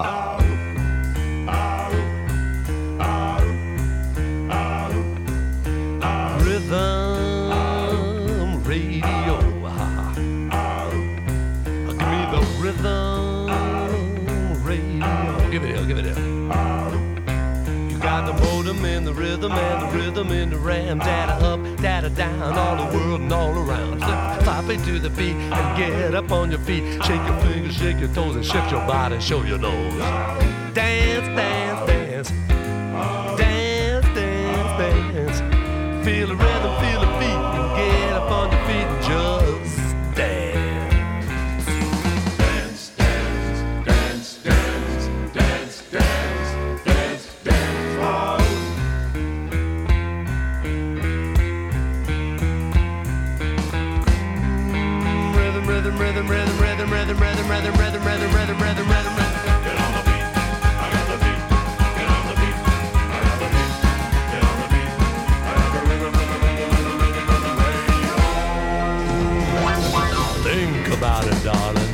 Rhythm radio. Give me the rhythm radio. Give it here. You got the modem and the rhythm in the ram. Data up, data down, all the world and all around. Flip it to the beat and get up on your feet. Shake your fingers, shake your toes, and shift your body, show your nose. Dance, dance, dance. Dance, dance, dance. Feel the rhythm, feel the beat, and get up on your feet and just dance. Dance, dance, dance, dance, dance, dance, dance, dance. Wow. Rhythm, rhythm, rhythm, rhythm, rhythm, rhythm, rhythm, rhythm, rhythm, rhythm, rhythm, rhythm, rhythm. Get on the beat. I got the beat. Get on the beat. I got the beat. Get on the beat. I got the rhythm, rhythm, rhythm, rhythm, rhythm, rhythm, rhythm, radio. Think about it, darling.